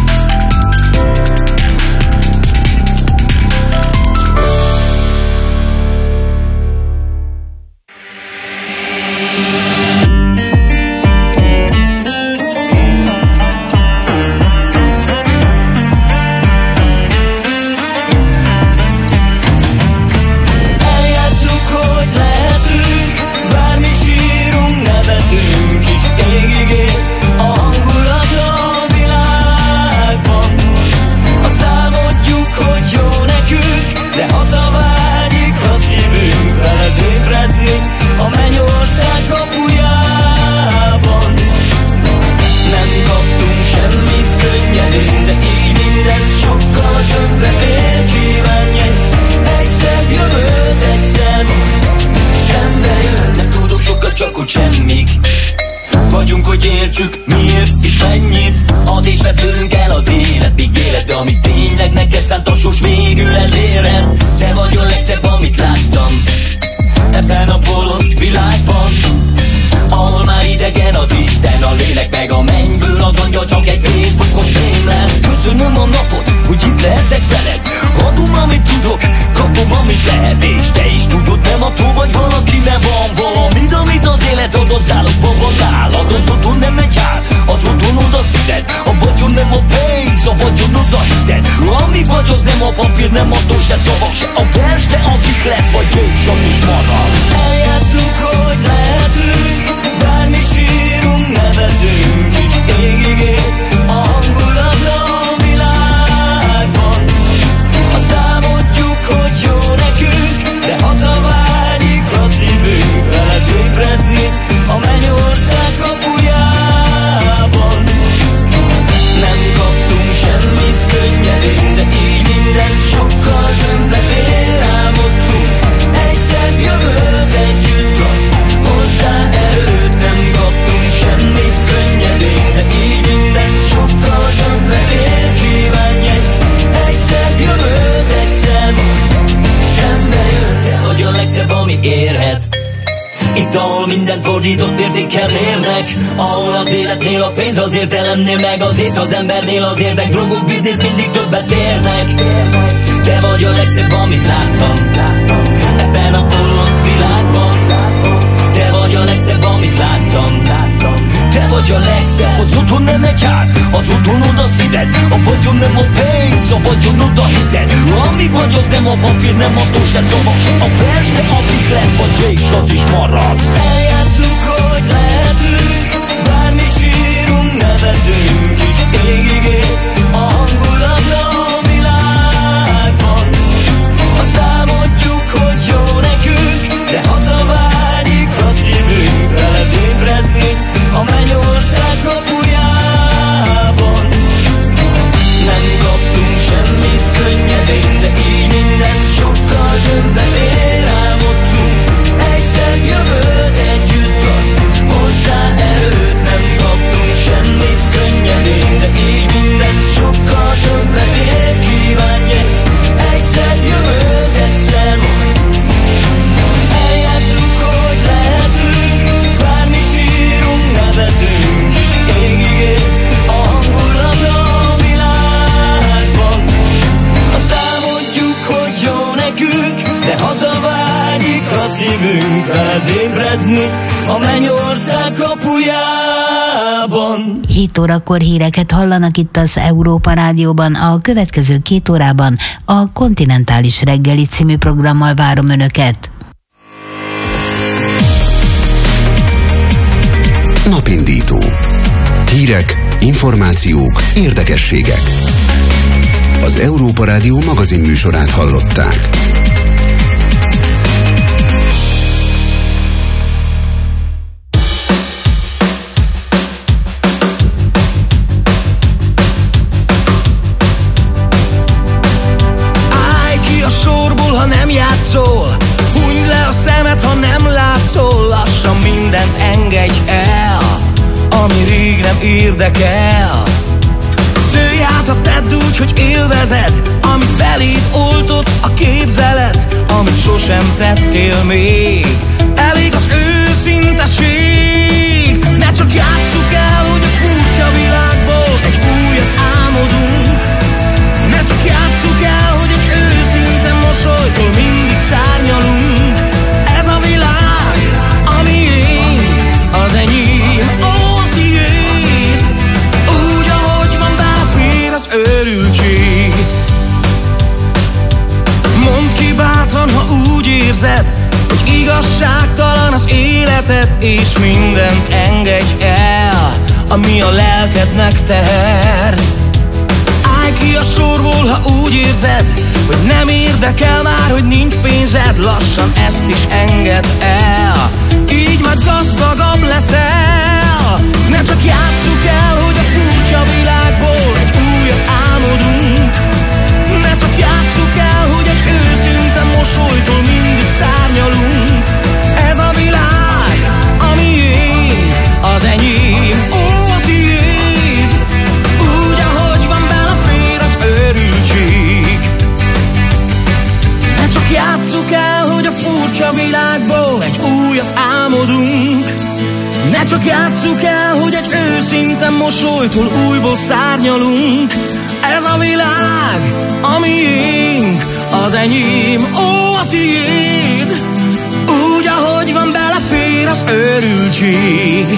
Vagyunk, hogy értsük, miért és mennyit ad és vesz tőlünk el az élet, még élet, de amit tényleg neked szánt a sors végül elérhet. Te vagy a legszebb, amit láttam ebben a bolond világban, ahol már idegen az Isten, a lélek meg a mennyből az angyal, csak egy Facebookos rémlet. Köszönöm a napot, hogy itt lehetek veled, adom amit tudok, kapom amit lehet, és te is tudod, nem attól vagy valaki, nem van valamit, amit az élet ad, az állapban van nálad. Az otthon nem egy ház, az otthonod a szíved, a vagyon nem a pénz, a vagyonod a hited. Ami vagy, az nem a papír, nem attól se szavak, se a vers, de az ihlet vagy, és az is marad. Eljátszunk, hogy lehetünk, bármi sírunk, nevetünk, és égig él a hangulatra a világban. Azt álmodjuk, hogy jó nekünk, de hazavágyik a szívünk, veled ébredni a mennyország kapujában. Nem kaptunk semmit könnyedén, de így minden sokkal többet ér. Álmodtunk egy szebb jövőt együtt, hozzá erőt. Nem kaptunk semmit könnyedén, de így minden sokkal többet ér. Kívánj egy szebb jövőt egyszer, szembe jön. Te vagy a legszebb, ami érhet. Itt, ahol minden fordított mértékkel mérnek, ahol az életnél a pénz, az értelemnél meg az ész, az embernél az érdek, drogok, biznisz mindig többet érnek. Te vagy a legszebb, amit láttam ebben a bolond világban. Te vagy a legszebb, amit láttam. Te vagy a legszebb. Az otthon nem egy ház, az otthonod a szíved, a vagyon nem a pénz, a vagyonod a hited. Ami vagy, az nem a papír, nem attól se szavak, se a vers, de az ihlet vagy, és az is marad. Eljátszunk, hogy lehetünk, bármi sírunk, nevetünk, és égig él a hangulatra a világban. Azt álmodjuk, hogy jó nekünk, de hazavágyik a szívünk, veled ébredni a mennyország kapujában. Nem kaptunk semmit könnyedén, de így minden sokkal többet ér. Álmodtunk egy szebb jövőt együtt, hozzá erőt. Nem kaptunk semmit könnyedén, de így minden sokkal többet ér. Kívánj egy szebb jövőt egyszer majd. Eljátszunk, hogy lehetünk, bármi sírunk, nevetünk, és égig él a hangulatra a világban. Azt álmodjuk, hogy jó nekünk, de hazavágyik a szívünk, veled ébredni a mennyország kapujában. 7 órakor híreket hallanak itt az Európa Rádióban. A következő 2 órában a Kontinentális reggeli című programmal várom Önöket. Napindító. Hírek, információk, érdekességek. Az Európa Rádió magazin műsorát hallották. ha nem játszol, hunyd le a szemed, ha nem látszol. Lassan mindent engedj el, ami rég nem érdekel. Dőlj át, ha tedd úgy, hogy élvezed, amit beléd oltott a képzelet, amit sosem tettél még. Elég az őszinteség. Ne csak játsszuk el, hogy a furcsa világból egy újat álmodunk. Ne csak játsszuk el, hogy egy őszinte mosolytól mindig szárnyalunk. Ez a világ, a miénk, az enyém, ó, a tiéd. Úgy, ahogy van, belefér az őrültség. Mondd ki bátran, ha úgy érzed, hogy igazságtalan az életed, és mindent engedj el, ami a lelkednek teher. Állj ki a sorból, ha úgy érzed, hogy nem érdekel már, hogy nincs pénzed. Lassan ezt is engedd el, így majd gazdagabb leszel. Ne csak játsszuk el, hogy a furcsa világból egy újat álmodunk. Ne csak játsszuk el, hogy egy őszinte mosolytól mindig szárnyalunk. Ez a világ, a miénk, az enyém, ó, a tiéd. Úgy, ahogy van, belefér az őrültség. Ne csak játsszuk el, hogy a furcsa világból egy újat álmodunk. Ne csak játsszuk el, hogy egy őszinte mosolytól újból szárnyalunk. Ez a világ, a miénk, az enyém, ó, a tiéd. Úgy, ahogy van, belefér az őrültség.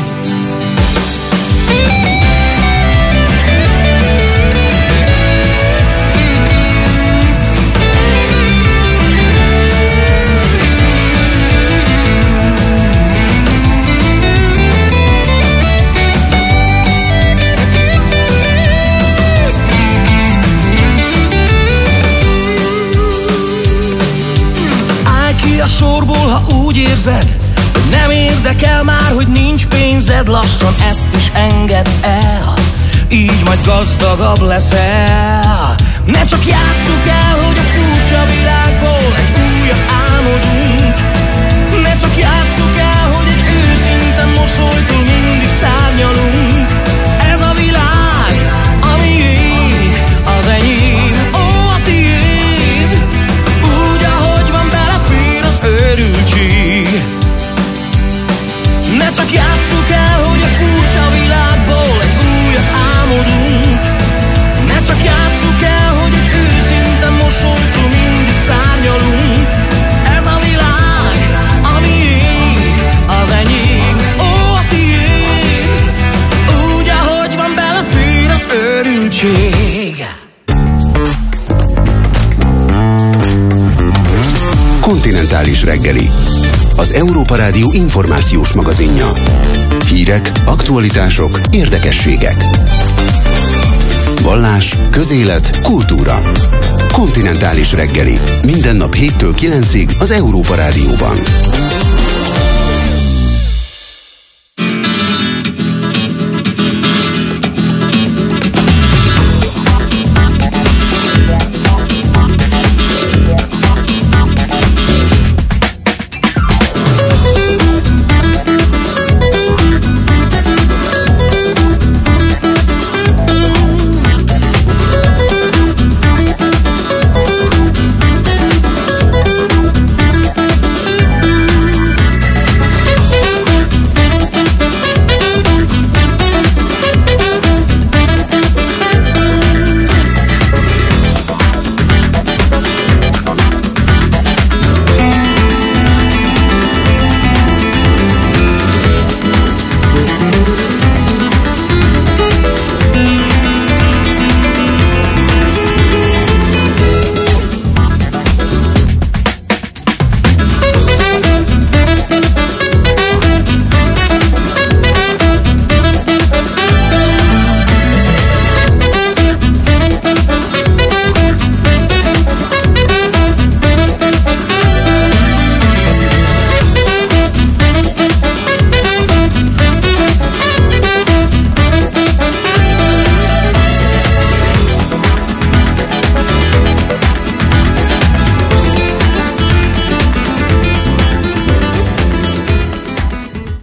Sorból, ha úgy érzed, hogy nem érdekel már, hogy nincs pénzed. Lassan ezt is engedd el, így majd gazdagabb leszel. Ne csak játsszuk el, hogy a furcsa világból egy újat álmodunk. Ne csak játsszuk el, hogy egy őszinte mosolytól mindig szárnyalunk. Ez a világ, a miénk, az enyém, ó, a tiéd. Úgy, ahogy van, belefér az őrültség. Ne csak játsszuk el, hogy a furcsa világból egy újat álmodunk. Ne csak játsszuk el, hogy egy őszinte mosolytól mindig szárnyalunk. Ez a világ, a miénk, az enyém, ó, a tiéd. Úgy, ahogy van, belefér az őrültség. Kontinentális reggeli. Az Európa Rádió információs magazinja. Hírek, aktualitások, érdekességek. Vallás, közélet, kultúra. Kontinentális reggeli. Minden nap 7-től 9-ig az Európa Rádióban.